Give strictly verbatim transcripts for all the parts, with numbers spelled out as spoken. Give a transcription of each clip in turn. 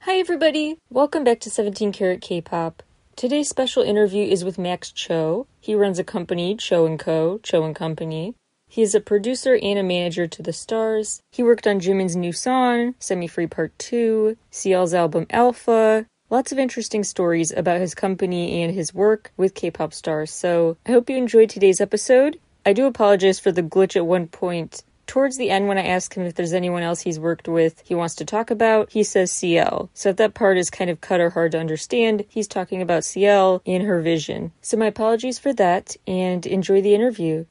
Hi everybody! Welcome back to seventeen karat K-pop. Today's special interview is with Max Cho. He runs a company, Cho and Co., Cho and Company. He is a producer and a manager to the stars. He worked on Jimin's new song, Semi-Free Part two, C L's album Alpha. Lots of interesting stories about his company and his work with K-pop stars. So I hope you enjoyed today's episode. I do apologize for the glitch at one point. Towards the end, when I ask him if there's anyone else he's worked with he wants to talk about, he says C L. So if that part is kind of cut or hard to understand, he's talking about C L and her vision. So my apologies for that, and enjoy the interview.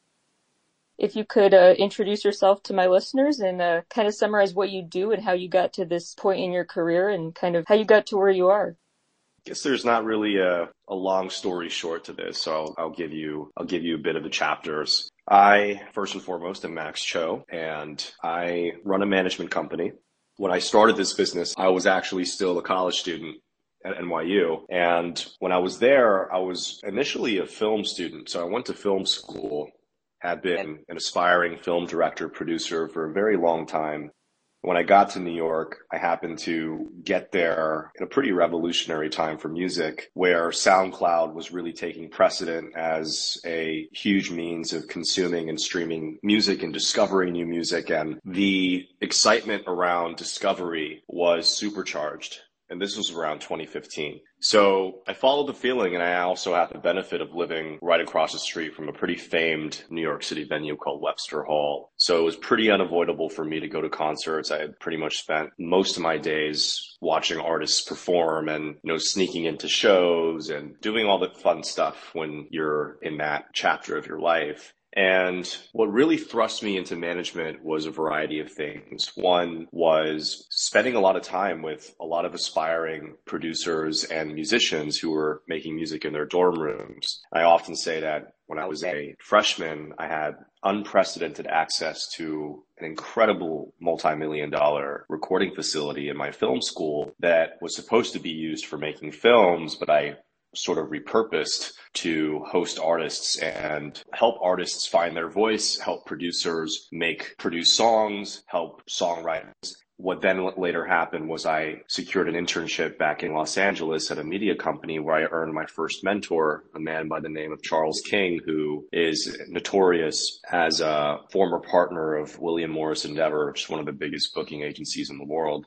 If you could uh, introduce yourself to my listeners and uh, kind of summarize what you do and how you got to this point in your career and kind of how you got to where you are. I guess there's not really a, a long story short to this, so I'll, I'll give you I'll give you a bit of the chapters. I, first and foremost, am Max Cho, and I run a management company. When I started this business, I was actually still a college student at N Y U, and when I was there, I was initially a film student, so I went to film school, had been an aspiring film director, producer for a very long time. When I got to New York, I happened to get there in a pretty revolutionary time for music, where SoundCloud was really taking precedent as a huge means of consuming and streaming music and discovering new music. And the excitement around discovery was supercharged. And this was around twenty fifteen. So I followed the feeling, and I also had the benefit of living right across the street from a pretty famed New York City venue called Webster Hall. So it was pretty unavoidable for me to go to concerts. I had pretty much spent most of my days watching artists perform and, you know, sneaking into shows and doing all the fun stuff when you're in that chapter of your life. And what really thrust me into management was a variety of things. One was spending a lot of time with a lot of aspiring producers and musicians who were making music in their dorm rooms. I often say that when I was a freshman, I had unprecedented access to an incredible multi-million dollar recording facility in my film school that was supposed to be used for making films, but I sort of repurposed to host artists and help artists find their voice, help producers make produce songs, help songwriters. What then later happened was I secured an internship back in Los Angeles at a media company where I earned my first mentor, a man by the name of Charles King, who is notorious as a former partner of William Morris Endeavor, which is one of the biggest booking agencies in the world.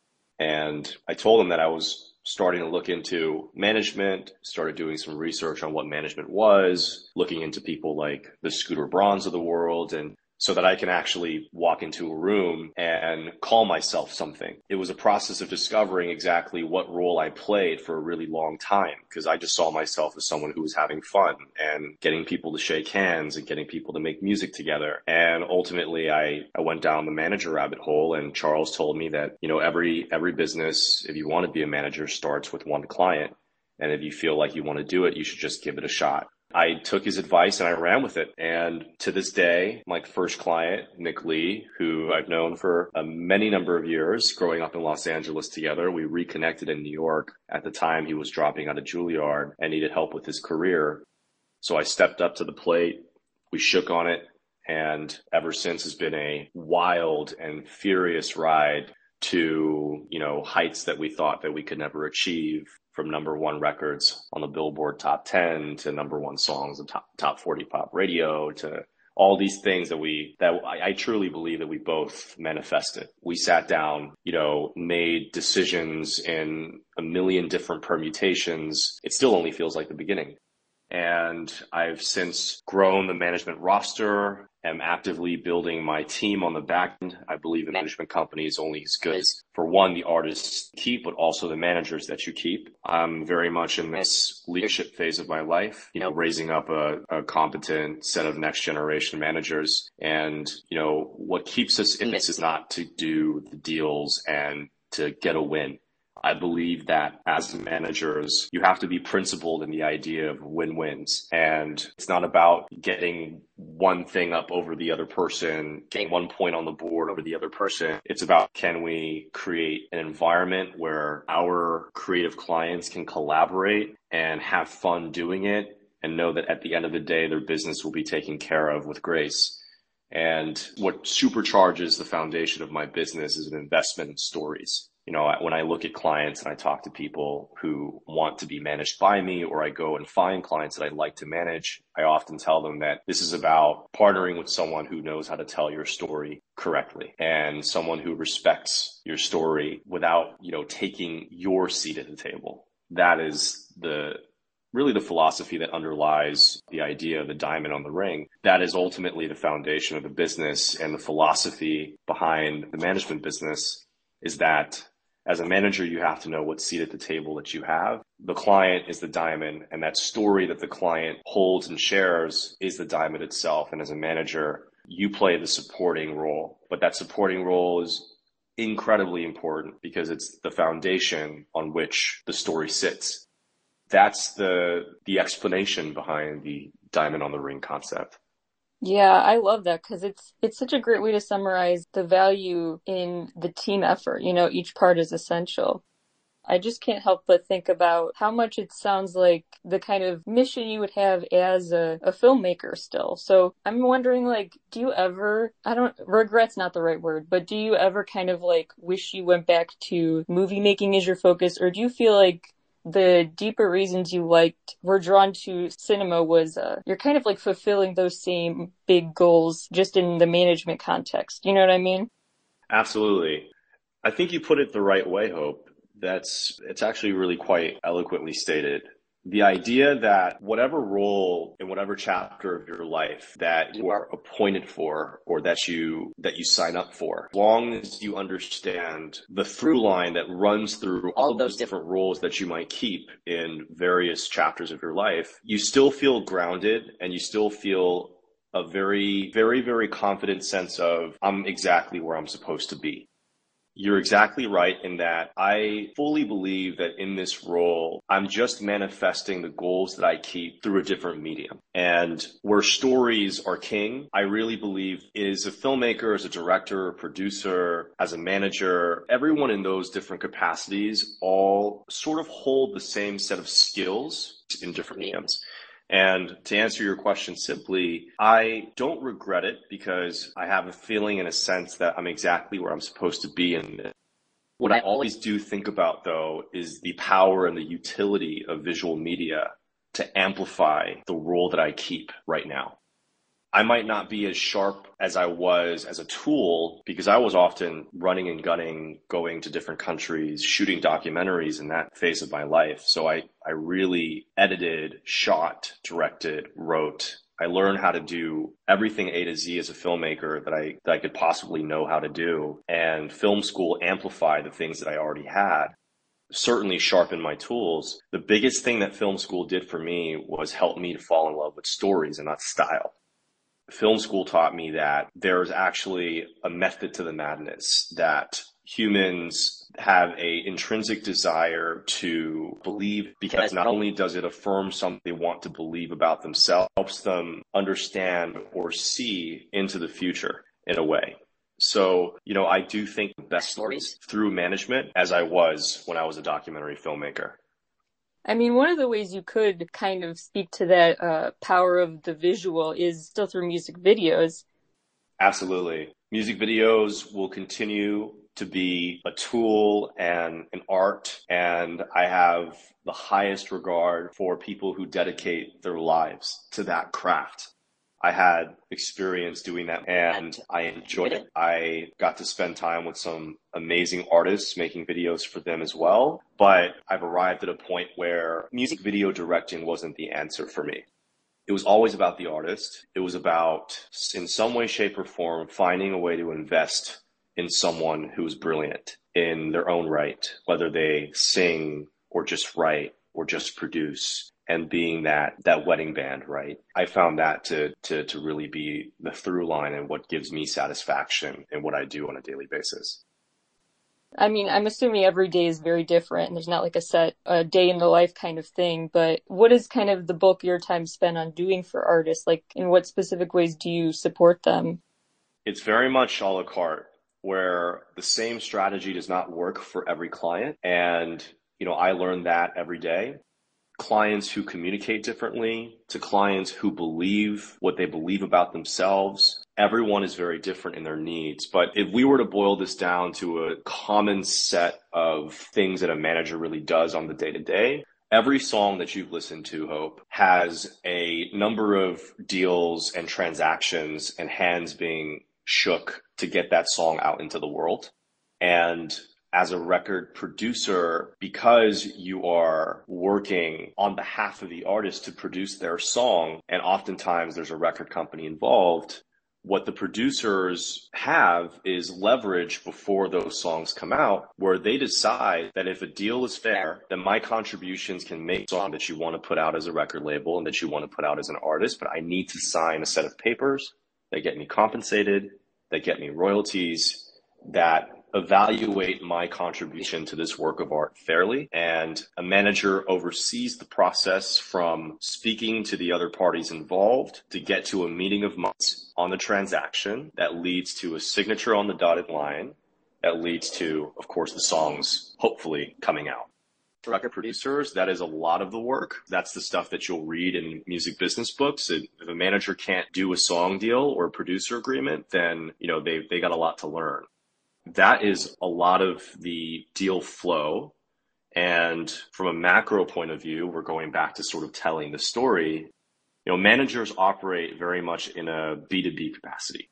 And I told him that I was starting to look into management, started doing some research on what management was, looking into people like the Scooter Brauns of the world, and so that I can actually walk into a room and call myself something. It was a process of discovering exactly what role I played for a really long time, because I just saw myself as someone who was having fun and getting people to shake hands and getting people to make music together. And ultimately, I, I went down the manager rabbit hole, and Charles told me that, you know, every every business, if you want to be a manager, starts with one client. And if you feel like you want to do it, you should just give it a shot. I took his advice and I ran with it. And to this day, my first client, Nick Lee, who I've known for a many number of years, growing up in Los Angeles together, we reconnected in New York. At the time, he was dropping out of Juilliard and needed help with his career. So I stepped up to the plate. We shook on it. And ever since has been a wild and furious ride to, you know, heights that we thought that we could never achieve. From number one records on the Billboard Top ten to number one songs on top, top forty pop radio to all these things that we, that I, I truly believe that we both manifested. We sat down, you know, made decisions in a million different permutations. It still only feels like the beginning. And I've since grown the management roster, am actively building my team on the back end. I believe a management company is only as good as, for one, the artists you keep, but also the managers that you keep. I'm very much in this leadership phase of my life, you know, raising up a, a competent set of next generation managers. And, you know, what keeps us in this is not to do the deals and to get a win. I believe that as managers, you have to be principled in the idea of win-wins. And it's not about getting one thing up over the other person, getting one point on the board over the other person. It's about, can we create an environment where our creative clients can collaborate and have fun doing it and know that at the end of the day, their business will be taken care of with grace. And what supercharges the foundation of my business is an investment in stories. You know, when I look at clients and I talk to people who want to be managed by me, or I go and find clients that I'd like to manage, I often tell them that this is about partnering with someone who knows how to tell your story correctly and someone who respects your story without, you know, taking your seat at the table. That is the really the philosophy that underlies the idea of the diamond on the ring. That is ultimately the foundation of the business, and the philosophy behind the management business is that as a manager, you have to know what seat at the table that you have. The client is the diamond, and that story that the client holds and shares is the diamond itself. And as a manager, you play the supporting role, but that supporting role is incredibly important because it's the foundation on which the story sits. That's the the explanation behind the diamond on the ring concept. Yeah, I love that because it's it's such a great way to summarize the value in the team effort. You know, each part is essential. I just can't help but think about how much it sounds like the kind of mission you would have as a, a filmmaker still. So I'm wondering, like, do you ever, I don't, regret's not the right word, but do you ever kind of like wish you went back to movie making as your focus, or do you feel like the deeper reasons you liked, were drawn to cinema was, uh, you're kind of like fulfilling those same big goals just in the management context. You know what I mean? Absolutely. I think you put it the right way, Hope. That's, it's actually really quite eloquently stated. The idea that whatever role in whatever chapter of your life that you are appointed for, or that you, that you sign up for, as long as you understand the through line that runs through all of those different roles that you might keep in various chapters of your life, you still feel grounded and you still feel a very, very, very confident sense of, I'm exactly where I'm supposed to be. You're exactly right in that I fully believe that in this role, I'm just manifesting the goals that I keep through a different medium. And where stories are king, I really believe is a filmmaker, as a director, a producer, as a manager, everyone in those different capacities all sort of hold the same set of skills in different mediums. And to answer your question simply, I don't regret it because I have a feeling and a sense that I'm exactly where I'm supposed to be in it. What I always do think about, though, is the power and the utility of visual media to amplify the role that I keep right now. I might not be as sharp as I was as a tool because I was often running and gunning, going to different countries, shooting documentaries in that phase of my life. So I, I really edited, shot, directed, wrote. I learned how to do everything A to Z as a filmmaker that I, that I could possibly know how to do. And film school amplified the things that I already had. Certainly sharpened my tools. The biggest thing that film school did for me was help me to fall in love with stories and not style. Film school taught me that there's actually a method to the madness, that humans have a intrinsic desire to believe, because not only does it affirm something they want to believe about themselves, it helps them understand or see into the future in a way. So, you know, I do think the best stories through management, as I was when I was a documentary filmmaker. I mean, one of the ways you could kind of speak to that uh, power of the visual is still through music videos. Absolutely. Music videos will continue to be a tool and an art, and I have the highest regard for people who dedicate their lives to that craft. I had experience doing that and I enjoyed it. I got to spend time with some amazing artists making videos for them as well. But I've arrived at a point where music video directing wasn't the answer for me. It was always about the artist. It was about, in some way, shape, or form, finding a way to invest in someone who is brilliant in their own right, whether they sing or just write or just produce. And being that, that wedding band, right? I found that to, to, to really be the through line and what gives me satisfaction in what I do on a daily basis. I mean, I'm assuming every day is very different and there's not like a set a day in the life kind of thing, but what is kind of the bulk of your time spent on doing for artists? Like, in what specific ways do you support them? It's very much a la carte, where the same strategy does not work for every client. And, you know, I learned that every day. clients who communicate differently to clients who believe what they believe about themselves. Everyone is very different in their needs. But if we were to boil this down to a common set of things that a manager really does on the day to day, every song that you've listened to, Hope, has a number of deals and transactions and hands being shook to get that song out into the world. And as a record producer, because you are working on behalf of the artist to produce their song, and oftentimes there's a record company involved, what the producers have is leverage before those songs come out, where they decide that if a deal is fair, then my contributions can make a song that you want to put out as a record label and that you want to put out as an artist, but I need to sign a set of papers that get me compensated, that get me royalties, that evaluate my contribution to this work of art fairly. And a manager oversees the process from speaking to the other parties involved to get to a meeting of minds on the transaction that leads to a signature on the dotted line that leads to, of course, the songs hopefully coming out. For record producers, that is a lot of the work. That's the stuff that you'll read in music business books. If a manager can't do a song deal or a producer agreement, then, you know, they they got a lot to learn. That is a lot of the deal flow. And from a macro point of view, we're going back to sort of telling the story. You know, managers operate very much in a B two B capacity.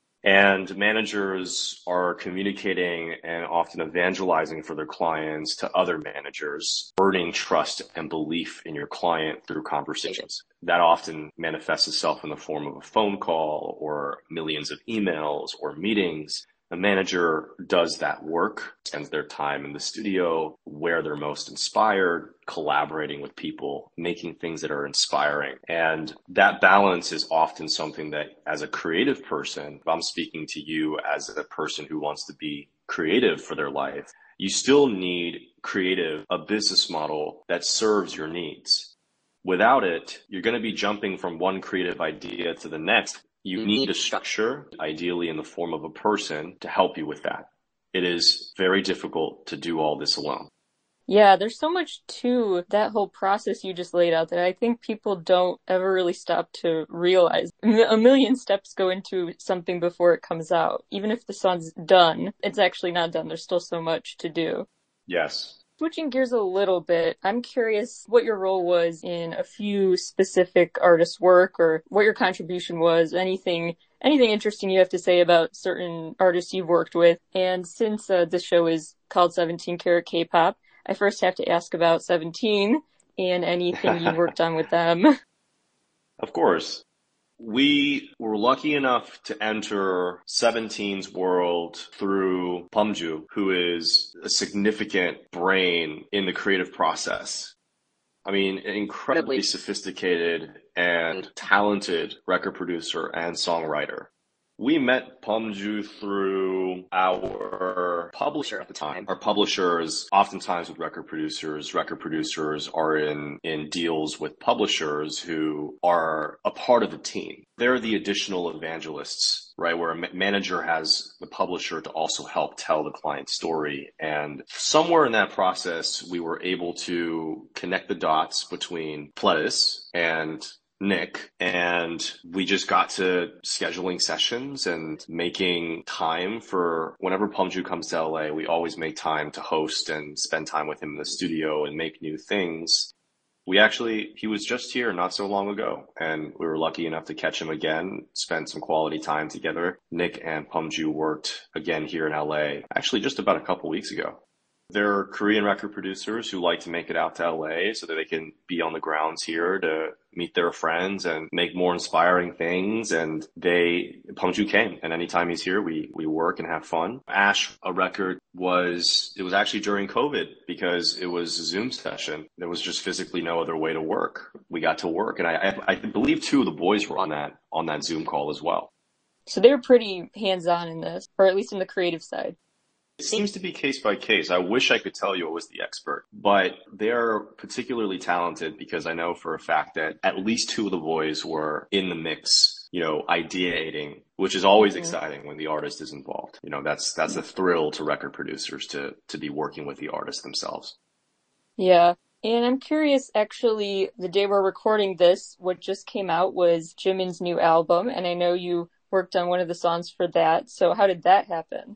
And managers are communicating and often evangelizing for their clients to other managers, earning trust and belief in your client through conversations. That often manifests itself in the form of a phone call or millions of emails or meetings. A manager does that work, spends their time in the studio where they're most inspired, collaborating with people, making things that are inspiring. And that balance is often something that as a creative person, if I'm speaking to you as a person who wants to be creative for their life, you still need creative, a business model that serves your needs. Without it, you're going to be jumping from one creative idea to the next. You need a structure, ideally in the form of a person, to help you with that. It is very difficult to do all this alone. Yeah, there's so much to that whole process you just laid out that I think people don't ever really stop to realize. A million steps go into something before it comes out. Even if the song's done, it's actually not done. There's still so much to do. Yes. Switching gears a little bit, I'm curious what your role was in a few specific artists' work or what your contribution was, anything anything interesting you have to say about certain artists you've worked with. And since uh, this show is called seventeen karat K-pop, I first have to ask about Seventeen and anything you've worked on with them. Of course. We were lucky enough to enter Seventeen's world through Bumju, who is a significant brain in the creative process. I mean, an incredibly sophisticated and talented record producer and songwriter. We met Bumju through our publisher at the time. Our publishers, oftentimes with record producers, record producers are in, in deals with publishers who are a part of the team. They're the additional evangelists, right? Where a ma- manager has the publisher to also help tell the client's story. And somewhere in that process, we were able to connect the dots between Pledis and Nick, and we just got to scheduling sessions and making time for whenever Bumju comes to L A, we always make time to host and spend time with him in the studio and make new things. We actually, he was just here not so long ago, and we were lucky enough to catch him again, spend some quality time together. Nick and Bumju worked again here in L A, actually just about a couple weeks ago. They're Korean record producers who like to make it out to L A so that they can be on the grounds here to meet their friends and make more inspiring things. And they, Bumju came, and anytime he's here, we, we work and have fun. Ash, a record was, it was actually during COVID because it was a Zoom session. There was just physically no other way to work. We got to work. And I, I, I believe two of the boys were on that, on that Zoom call as well. So they were pretty hands-on in this, or at least in the creative side. It seems to be case by case. I wish I could tell you I was the expert, but they're particularly talented because I know for a fact that at least two of the boys were in the mix, you know, ideating, which is always mm-hmm. exciting when the artist is involved. You know, that's, that's a thrill to record producers to, to be working with the artist themselves. Yeah. And I'm curious, actually, the day we're recording this, what just came out was Jimin's new album, and I know you worked on one of the songs for that. So how did that happen?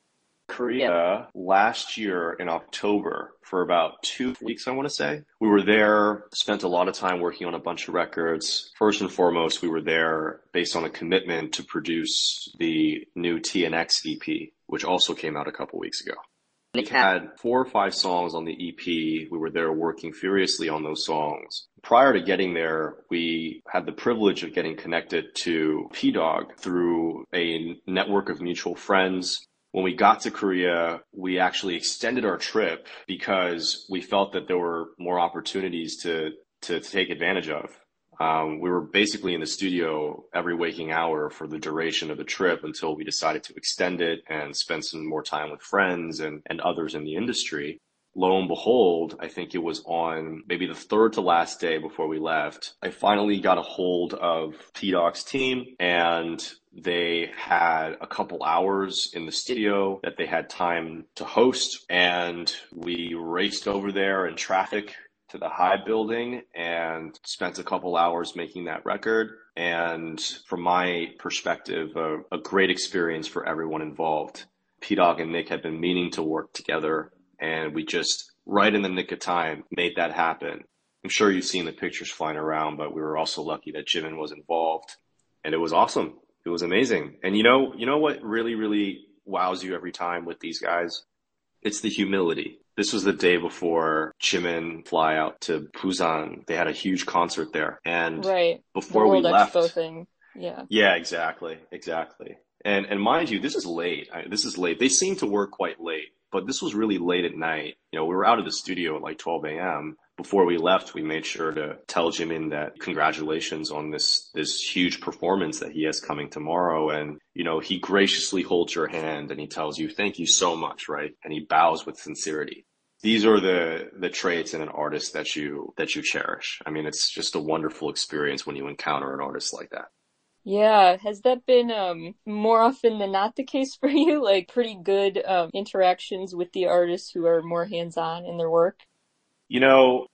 Korea last year in October for about two weeks, I want to say. We were there, spent a lot of time working on a bunch of records. First and foremost, we were there based on a commitment to produce the new T N X E P, which also came out a couple weeks ago. We had four or five songs on the E P. We were there working furiously on those songs. Prior to getting there, we had the privilege of getting connected to P-Dog through a network of mutual friends. When we got to Korea, we actually extended our trip because we felt that there were more opportunities to, to, to take advantage of. Um, we were basically in the studio every waking hour for the duration of the trip until we decided to extend it and spend some more time with friends and, and others in the industry. Lo and behold, I think it was on maybe the third to last day before we left, I finally got a hold of P-Dog's team, and they had a couple hours in the studio that they had time to host, and we raced over there in traffic to the High building and spent a couple hours making that record. And from my perspective, a, a great experience for everyone involved. P-Dog and Nick had been meaning to work together, and we just, right in the nick of time, made that happen. I'm sure you've seen the pictures flying around, but we were also lucky that Jimin was involved, and it was awesome. It was amazing. And you know, you know what really, really wows you every time with these guys? It's the humility. This was the day before Jimin fly out to Busan. They had a huge concert there. And right. before the we World left. Expo thing. Yeah. Yeah, exactly. Exactly. And, and mind you, this is late. I, this is late. They seem to work quite late, but this was really late at night. You know, we were out of the studio at like twelve a.m. Before we left, we made sure to tell Jimin that congratulations on this, this huge performance that he has coming tomorrow. And, you know, he graciously holds your hand and he tells you, thank you so much, right? And he bows with sincerity. These are the, the traits in an artist that you, that you cherish. I mean, it's just a wonderful experience when you encounter an artist like that. Yeah. Has that been um more often than not the case for you? Like pretty good um, interactions with the artists who are more hands-on in their work? You know,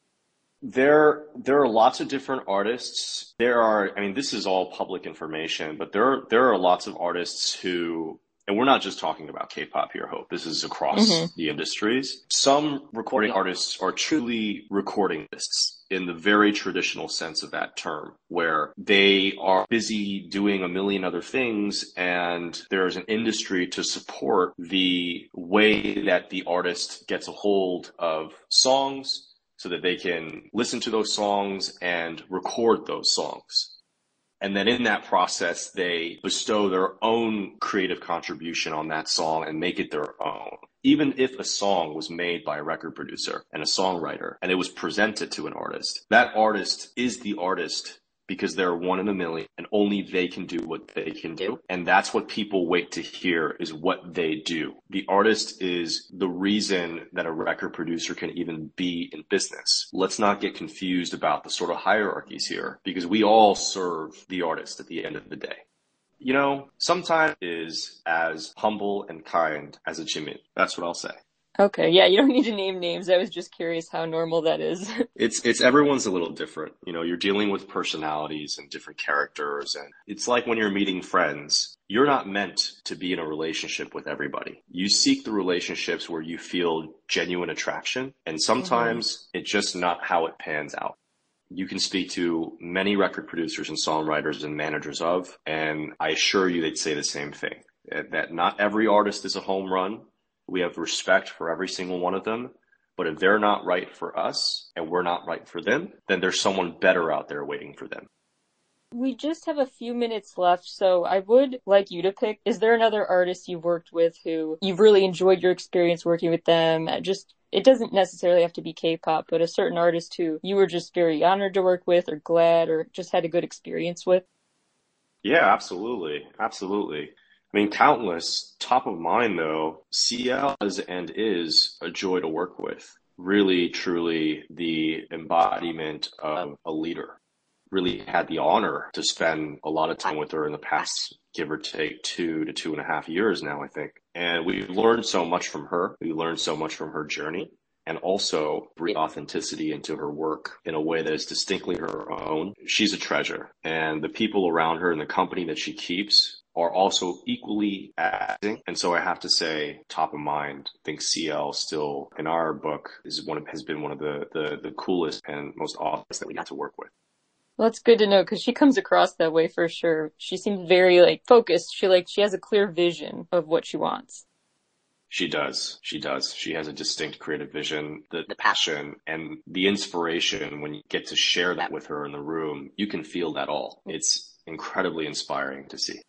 there there are lots of different artists. There are, I mean, this is all public information, but there are, there are lots of artists who, and we're not just talking about K-pop here, Hope. This is across Mm-hmm. the industries. Some recording artists are truly recording artists in the very traditional sense of that term, where they are busy doing a million other things, and there's an industry to support the way that the artist gets a hold of songs so that they can listen to those songs and record those songs. And then in that process, they bestow their own creative contribution on that song and make it their own. Even if a song was made by a record producer and a songwriter and it was presented to an artist, that artist is the artist because they're one in a million and only they can do what they can do. And that's what people wait to hear, is what they do. The artist is the reason that a record producer can even be in business. Let's not get confused about the sort of hierarchies here, because we all serve the artist at the end of the day. You know, sometimes is as humble and kind as a Jimin. That's what I'll say. Okay, yeah, you don't need to name names. I was just curious how normal that is. It's, it's everyone's a little different. You know, you're dealing with personalities and different characters. And it's like when you're meeting friends, you're not meant to be in a relationship with everybody. You seek the relationships where you feel genuine attraction. And sometimes mm-hmm. it's just not how it pans out. You can speak to many record producers and songwriters and managers of, and I assure you they'd say the same thing, that not every artist is a home run. We have respect for every single one of them. But if they're not right for us and we're not right for them, then there's someone better out there waiting for them. We just have a few minutes left, so I would like you to pick, is there another artist you've worked with who you've really enjoyed your experience working with them? Just, it doesn't necessarily have to be K-pop, but a certain artist who you were just very honored to work with or glad or just had a good experience with? Yeah, absolutely. Absolutely. I mean, countless. Top of mind, though, C L is and is a joy to work with. Really, truly the embodiment of a leader. Really had the honor to spend a lot of time with her in the past, give or take two to two and a half years now, I think. And we've learned so much from her. We learned so much from her journey. and also bring authenticity into her work in a way that is distinctly her own. She's a treasure, and the people around her and the company that she keeps are also equally acting. And so I have to say, top of mind, I think C L still, in our book, is one of, has been one of the, the, the coolest and most awesome that we got to work with. Well, that's good to know, because she comes across that way for sure. She seems very, like, focused. She, like, she has a clear vision of what she wants. She does. She does. She has a distinct creative vision, the, the passion and the inspiration. When you get to share that with her in the room, you can feel that all. It's incredibly inspiring to see.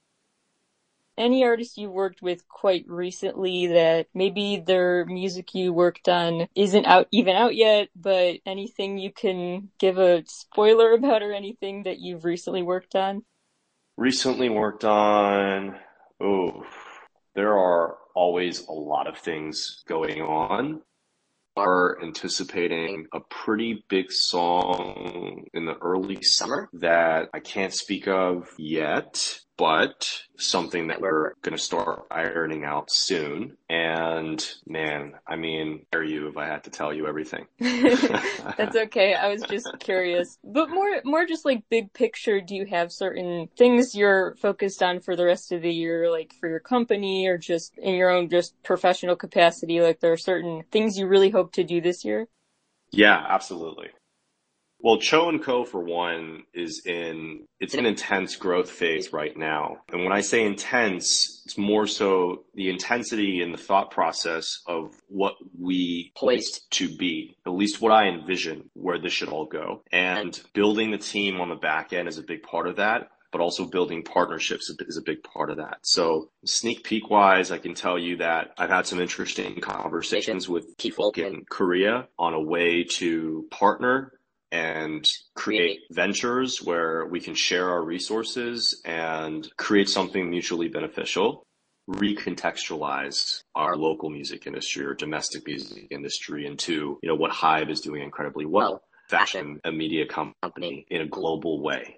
Any artist you worked with quite recently that maybe their music you worked on isn't out even out yet, but anything you can give a spoiler about, or anything that you've recently worked on? Recently worked on, oh, there are always a lot of things going on. Are anticipating a pretty big song in the early summer that I can't speak of yet, but something that we're going to start ironing out soon. And man, I mean, dare you if I had to tell you everything. That's okay. I was just curious, but more, more just like big picture. Do you have certain things you're focused on for the rest of the year, like for your company or just in your own just professional capacity? Like there are certain things you really hope to do this year? Yeah, absolutely. Well, Cho and Co, for one, is in, it's an intense growth phase right now. And when I say intense, it's more so the intensity and the thought process of what we placed to be, at least what I envision where this should all go. And building the team on the back end is a big part of that, but also building partnerships is a big part of that. So sneak peek wise, I can tell you that I've had some interesting conversations with key folk in Korea on a way to partner and create ventures where we can share our resources and create something mutually beneficial, recontextualize our local music industry or domestic music industry into, you know, what Hive is doing incredibly well, fashion a media company in a global way.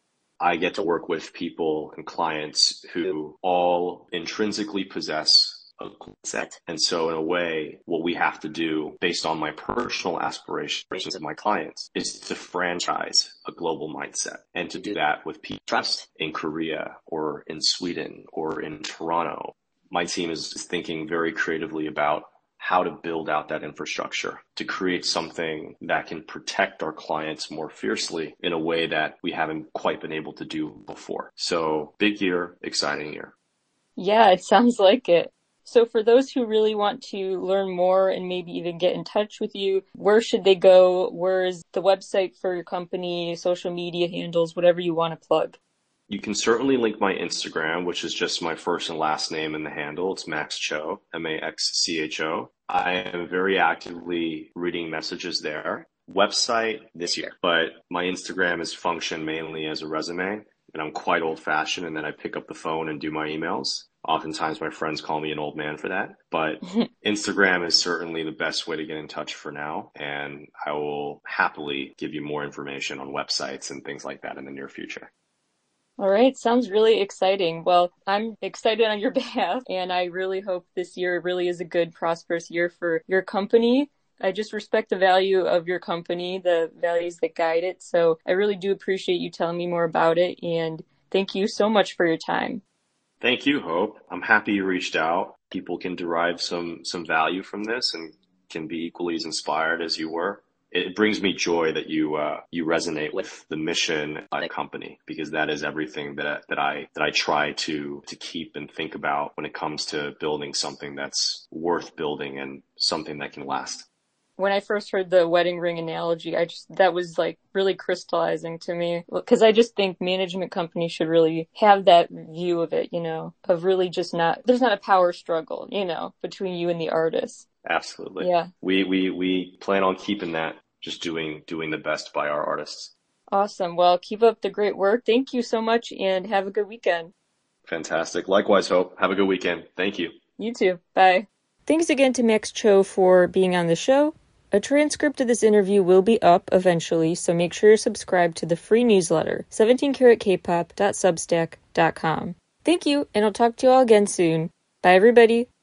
I get to work with people and clients who all intrinsically possess a set. And so in a way, what we have to do based on my personal aspirations of my clients is to franchise a global mindset, and to do that with people trust in Korea or in Sweden or in Toronto. My team is thinking very creatively about how to build out that infrastructure to create something that can protect our clients more fiercely in a way that we haven't quite been able to do before. So big year, exciting year. Yeah, it sounds like it. So for those who really want to learn more and maybe even get in touch with you, where should they go? Where is the website for your company, social media handles, whatever you want to plug? You can certainly link my Instagram, which is just my first and last name in the handle. It's Max Cho, M A X C H O. I am very actively reading messages there. Website this year, but my Instagram is functioned mainly as a resume, and I'm quite old fashioned, and then I pick up the phone and do my emails. Oftentimes my friends call me an old man for that, but Instagram is certainly the best way to get in touch for now. And I will happily give you more information on websites and things like that in the near future. All right. Sounds really exciting. Well, I'm excited on your behalf, and I really hope this year really is a good, prosperous year for your company. I just respect the value of your company, the values that guide it. So I really do appreciate you telling me more about it. And thank you so much for your time. Thank you, Hope. I'm happy you reached out. People can derive some, some value from this and can be equally as inspired as you were. It brings me joy that you, uh, you resonate with the mission of the company, because that is everything that, that I, that I try to, to keep and think about when it comes to building something that's worth building and something that can last. When I first heard the wedding ring analogy, I just, that was like really crystallizing to me, because I just think management companies should really have that view of it, you know, of really just not, there's not a power struggle, you know, between you and the artist. Absolutely. Yeah. We, we, we plan on keeping that, just doing, doing the best by our artists. Awesome. Well, keep up the great work. Thank you so much, and have a good weekend. Fantastic. Likewise, Hope. Have a good weekend. Thank you. You too. Bye. Thanks again to Max Cho for being on the show. A transcript of this interview will be up eventually, so make sure to subscribe to the free newsletter, seventeen karat k pop dot substack dot com. Thank you, and I'll talk to you all again soon. Bye, everybody.